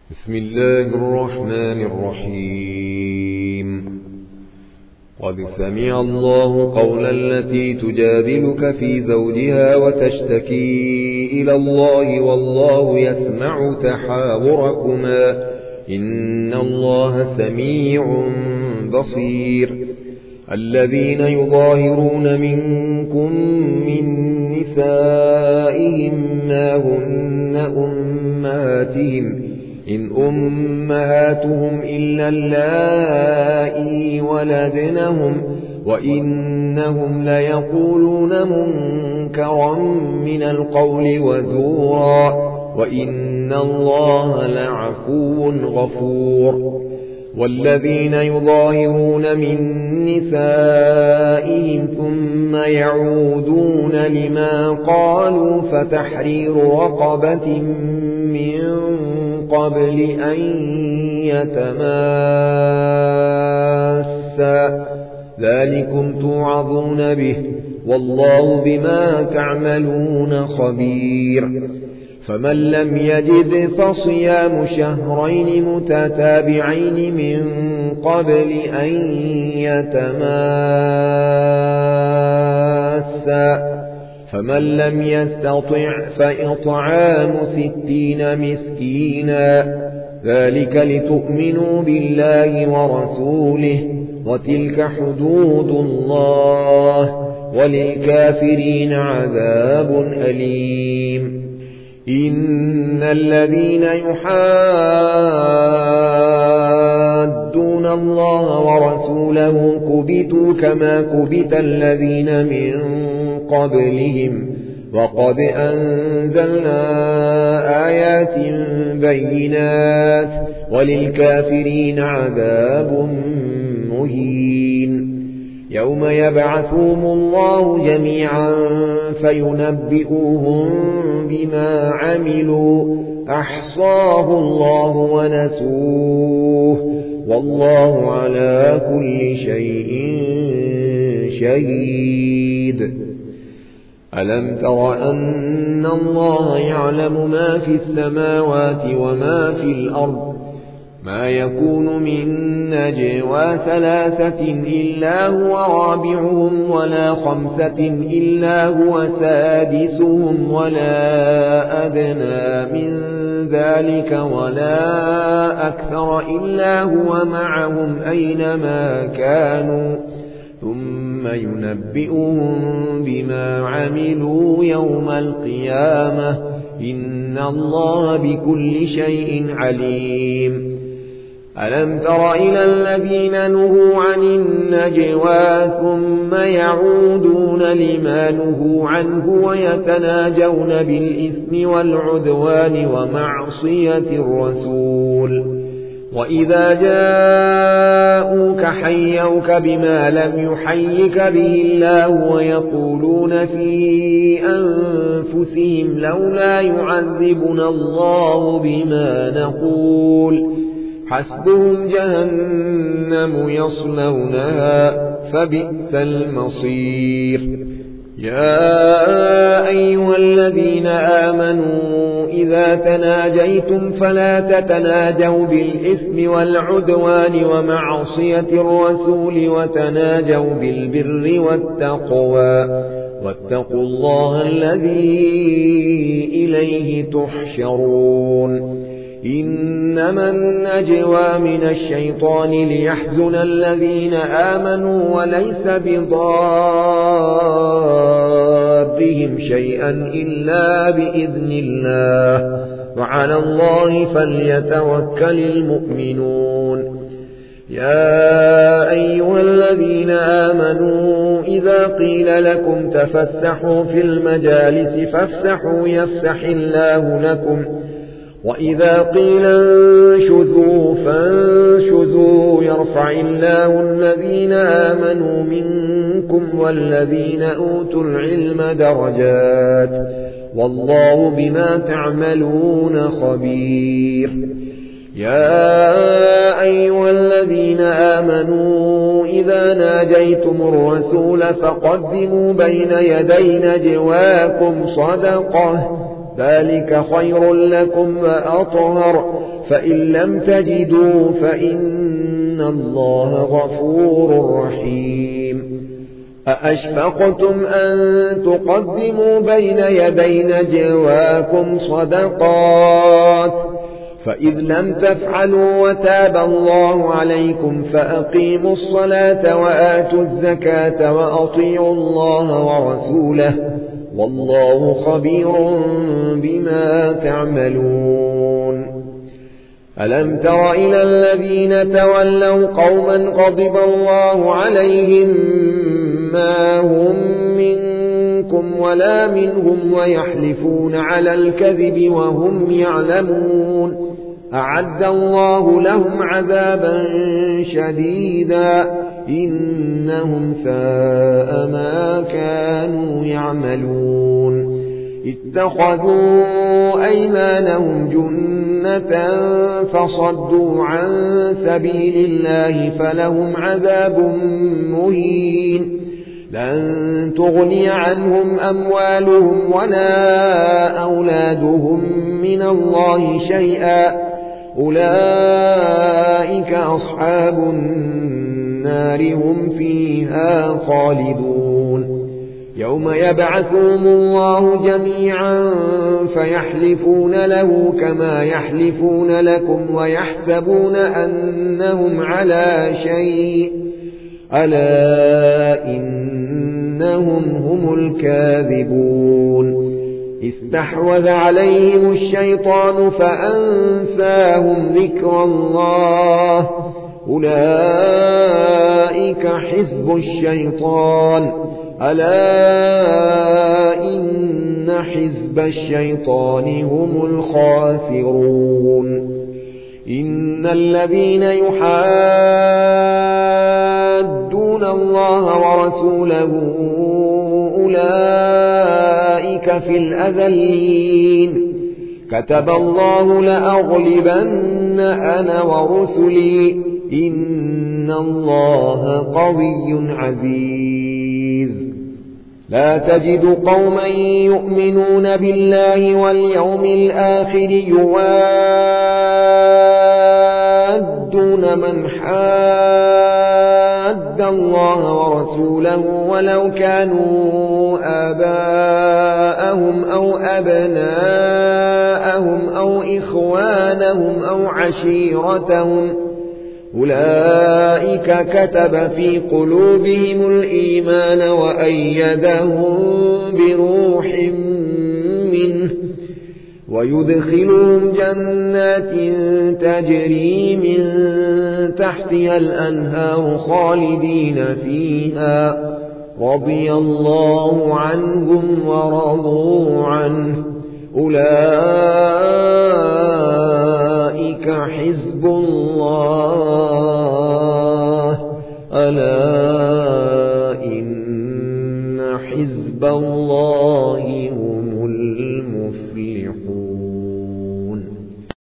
بسم الله الرحمن الرحيم. قد سمع الله قول التي تجادلك في زوجها وتشتكي إلى الله والله يسمع تحاوركما إن الله سميع بصير. الذين يظاهرون منكم من نسائهم ما هن أمهاتهم إن أمهاتهم إلا اللائي ولدنهم وإنهم ليقولون منكرا من القول وزورا وإن الله لعفو غفور. والذين يظاهرون من نسائهم ثم يعودون لما قالوا فتحرير رقبة من قبل أن يتماسا ذلكم توعظون به والله بما تعملون خبير. فمن لم يجد فصيام شهرين متتابعين من قبل أن يتماسا فمن لم يستطع فإطعام 60 مسكينا ذلك لتؤمنوا بالله ورسوله وتلك حدود الله وللكافرين عذاب أليم. إن الذين يحادون الله ورسوله كبتوا كما كبت الذين من قبلهم وقد أنزلنا آيات بينات وللكافرين عذاب مهين. يوم يبعثهم الله جميعا فينبئهم بما عملوا أحصاه الله ونسوه والله على كل شيء شهيد. ألم تر أن الله يعلم ما في السماوات وما في الأرض ما يكون من نجوى 3 إلا هو رابعهم ولا 5 إلا هو سادسهم ولا أدنى من ذلك ولا أكثر إلا هو معهم أينما كانوا ثم ينبئهم بما عملوا يوم القيامة إن الله بكل شيء عليم. ألم تر إلى الذين نهوا عن النجوى ثم يعودون لما نهوا عنه ويتناجون بالإثم والعدوان ومعصية الرسول وإذا جاءوك حيوك بما لم يحيك به الله ويقولون في أنفسهم لولا يعذبنا الله بما نقول حسبهم جهنم يصلونها فبئس المصير. يا أيها الذين آمنوا إذا تناجيتم فلا تتناجوا بالإثم والعدوان ومعصية الرسول وتناجوا بالبر والتقوى واتقوا الله الذي إليه تحشرون. إنما النجوى من الشيطان ليحزن الذين آمنوا وليس بضارهم شيئا إلا بإذن الله وعلى الله فليتوكل المؤمنون. يا أيها الذين آمنوا إذا قيل لكم تفسحوا في المجالس فافسحوا يفسح الله لكم وإذا قيل انشزوا فانشزوا يرفع الله الذين آمنوا منكم والذين أوتوا العلم درجات والله بما تعملون خبير. يا أيها الذين آمنوا إذا ناجيتم الرسول فقدموا بين يدي نجواكم صدقة ذلك خير لكم وأطهر فإن لم تجدوا فإن الله غفور رحيم أأشفقتم أن تقدموا بين يدي نجواكم صدقات فإذ لم تفعلوا وتاب الله عليكم فأقيموا الصلاة وآتوا الزكاة وأطيعوا الله ورسوله والله خبير بما تعملون ألم تر إلى الذين تولوا قوما غضب الله عليهم ما هم منكم ولا منهم ويحلفون على الكذب وهم يعلمون أعد الله لهم عذابا شديدا إنهم ساء ما كانوا يعملون اتخذوا أيمانهم جنة فصدوا عن سبيل الله فلهم عذاب مهين لن تغني عنهم أموالهم ولا أولادهم من الله شيئا أولئك أصحاب النار هم فيها خالدون يوم يبعثهم الله جميعا فيحلفون له كما يحلفون لكم ويحسبون أنهم على شيء ألا إنهم هم الكاذبون استحوذ عليهم الشيطان فأنساهم ذكر الله أولئك حزب الشيطان ألا إن حزب الشيطان هم الخاسرون إن الذين يحادون الله ورسوله أولئك في الأذلين كتب الله لأغلبن أنا ورسلي إن الله قوي عزيز لا تجد قوما يؤمنون بالله واليوم الآخر يوادون من حاد الله ورسوله ولو كانوا آباءهم أو أبناءهم أو إخوانهم أو عشيرتهم أولئك كتب في قلوبهم الإيمان وأيدهم بروح منه ويدخلهم جنات تجري من تحتها الأنهار خالدين فيها رضي الله عنهم ورضوا عنه أولئك حزب الله ألا إن حزب الله